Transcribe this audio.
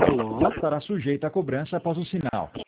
Alô, estará sujeito à cobrança após o sinal.